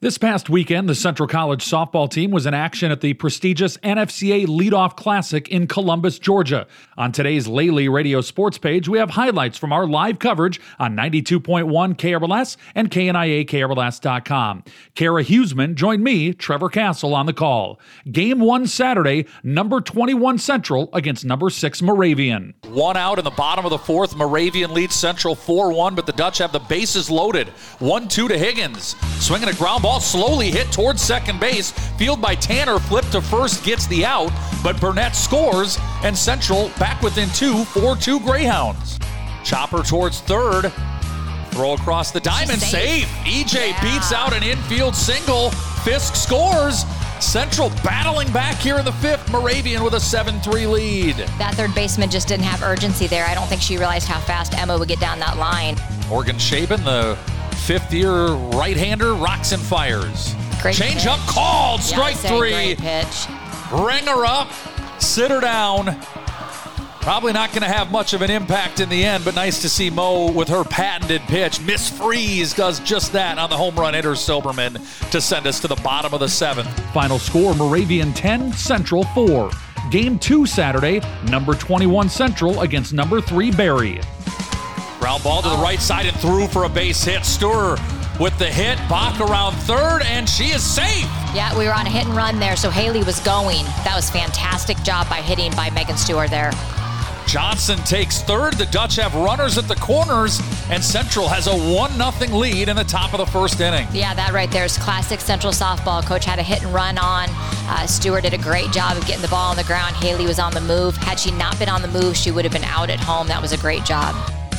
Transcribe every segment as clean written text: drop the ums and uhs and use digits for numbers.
This past weekend, the Central College softball team was in action at the prestigious NFCA Leadoff Classic in Columbus, Georgia. On today's Lely Radio Sports page, we have highlights from our live coverage on 92.1 KRLS and KNIA-KRLS.com. Kara Huseman joined me, Trevor Castle, on the call. Game 1 Saturday, number 21 Central against number 6 Moravian. One out in the bottom of the fourth. Moravian leads Central 4-1, but the Dutch have the bases loaded. 1-2 to Higgins. Swinging a ground ball, slowly hit towards second base. Field by Tanner, flip to first, gets the out, but Burnett scores, and Central back within 2, 4-2 Greyhounds. Chopper towards third. Throw across the diamond, safe. EJ beats out an infield single. Fisk scores. Central battling back here in the fifth. Moravian with a 7-3 lead. That third baseman just didn't have urgency there. I don't think she realized how fast Emma would get down that line. Morgan Shaben, the fifth-year right-hander, rocks and fires. Great Change pitch. up called, strike three. Great pitch. Ring her up, sit her down. Probably not going to have much of an impact in the end, but nice to see Mo with her patented pitch. Miss Freeze does just that on the home run hitter Silberman to send us to the bottom of the seventh. Final score, Moravian 10, Central 4. Game 2 Saturday, number 21 Central against number 3 Barry. Ground ball to the right side and through for a base hit. Stewart with the hit. Bach around third, and she is safe. Yeah, we were on a hit and run there, so Haley was going. That was fantastic job by Megan Stewart there. Johnson takes third. The Dutch have runners at the corners, and Central has a 1-0 lead in the top of the first inning. Yeah, that right there is classic Central softball. Coach had a hit and run on. Stewart did a great job of getting the ball on the ground. Haley was on the move. Had she not been on the move, she would have been out at home. That was a great job.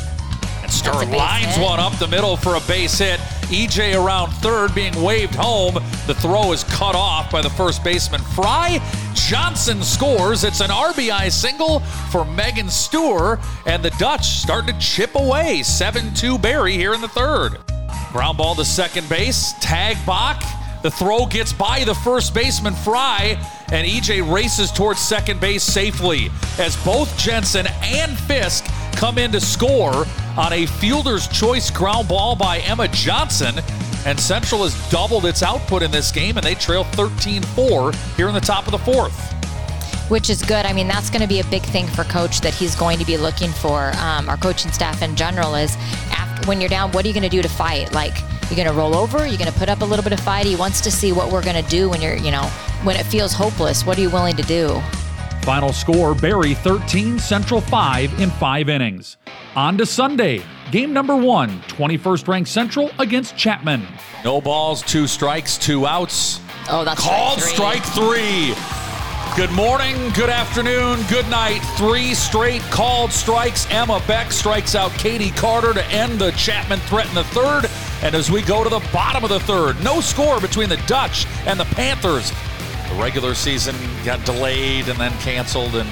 And Stewart lines one up the middle for a base hit. EJ around third being waved home. The throw is cut off by the first baseman Fry. Johnson scores. It's an RBI single for Megan Stewart, and the Dutch start to chip away. 7-2 Barry here in the third. Ground ball to second base. Tag Bach. The throw gets by the first baseman Fry, and EJ races towards second base safely as both Jensen and Fisk come in to score on a fielder's choice ground ball by Emma Johnson. And Central has doubled its output in this game, and they trail 13-4 here in the top of the fourth. Which is good. I mean, that's going to be a big thing for Coach that he's going to be looking for. Our coaching staff in general is, when you're down, what are you going to do to fight? Like, you're going to roll over? You're going to put up a little bit of fight? He wants to see what we're going to do when when it feels hopeless. What are you willing to do? Final score, Barry 13, Central 5 in 5 innings. On to Sunday, game number 1, 21st ranked Central against Chapman. No balls, 2 strikes, 2 outs. Oh, that's called strike 3. Good morning, good afternoon, good night. 3 straight called strikes. Emma Beck strikes out Katie Carter to end the Chapman threat in the third. And as we go to the bottom of the third, no score between the Dutch and the Panthers. The regular season got delayed and then canceled, and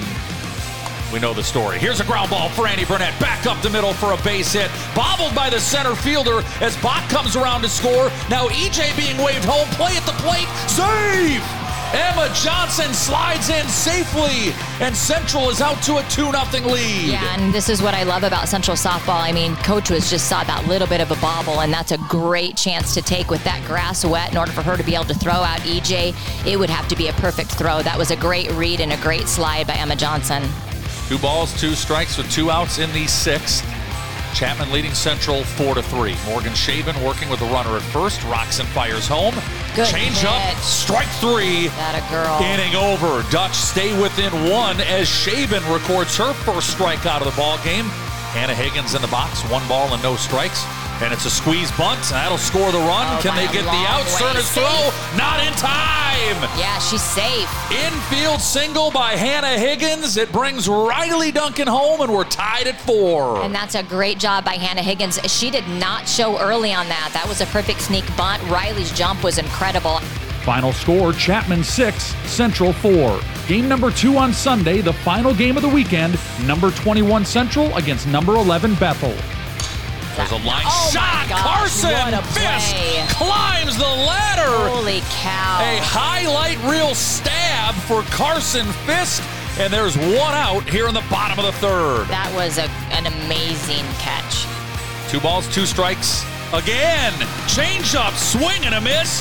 we know the story. Here's a ground ball for Annie Burnett. Back up the middle for a base hit. Bobbled by the center fielder as Bach comes around to score. Now EJ being waved home. Play at the plate. Save! Emma Johnson slides in safely, and Central is out to a 2-0 lead. Yeah, and this is what I love about Central softball. I mean, Coach just saw that little bit of a bobble, and that's a great chance to take with that grass wet. In order for her to be able to throw out EJ, it would have to be a perfect throw. That was a great read and a great slide by Emma Johnson. 2 balls, 2 strikes with 2 outs in the 6th. Chapman leading Central 4-3. Morgan Shaben working with the runner at first. Rocks and fires home. Good Change hit. up, strike 3. That a girl. Inning over. Dutch stay within 1 as Shaben records her first strikeout of the ball game. Hannah Higgins in the box, 1 ball and no strikes. And it's a squeeze bunt, and that'll score the run. Oh, Can they get the out? Cerna's throw, not in time. Yeah, she's safe. Infield single by Hannah Higgins. It brings Riley Duncan home, and we're tied at 4. And that's a great job by Hannah Higgins. She did not show early on that. That was a perfect sneak bunt. Riley's jump was incredible. Final score, Chapman 6, Central 4. Game number 2 on Sunday, the final game of the weekend, number 21 Central against number 11 Bethel. There's a line shot. Gosh, Carson Fisk climbs the ladder. Holy cow. A highlight reel stab for Carson Fisk. And there's 1 out here in the bottom of the third. That was an amazing catch. 2 balls, 2 strikes. Again, change up, swing and a miss.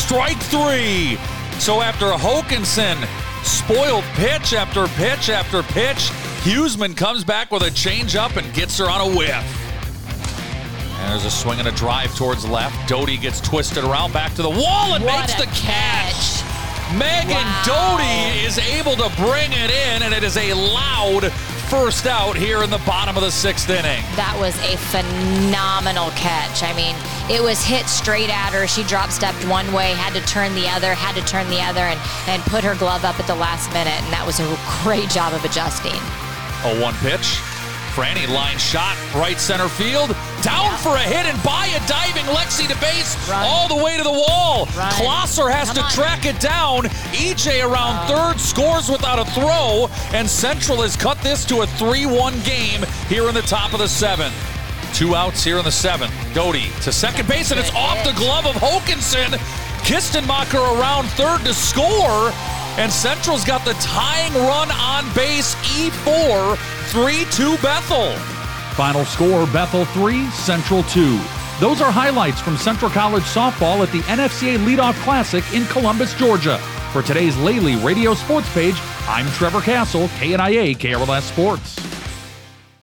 strike three. So after Hokanson spoiled pitch after pitch after pitch, Huseman comes back with a changeup and gets her on a whiff. And there's a swing and a drive towards left. Doty gets twisted around back to the wall and makes the catch. Megan Doty is able to bring it in, and it is a loud first out here in the bottom of the 6th inning. That was a phenomenal catch. I mean, it was hit straight at her. She drop-stepped one way, had to turn the other, and put her glove up at the last minute, and that was a great job of adjusting. 0-1 pitch. Franny line shot, right center field. Down for a hit and by a diving Lexi to base. Run. All the way to the wall. Run. Klosser has to track it down. EJ around third, scores without a throw, and Central has cut this to a 3-1 game here in the top of the 7th. 2 outs here in the 7th. Doty to second base, and it's off the glove of Hokanson. Kistenmacher around third to score, and Central's got the tying run on base. E4, 3-2 Bethel. Final score, Bethel 3, Central 2. Those are highlights from Central College softball at the NFCA Leadoff Classic in Columbus, Georgia. For today's Lely Radio Sports Page, I'm Trevor Castle, KNIA KRLS Sports.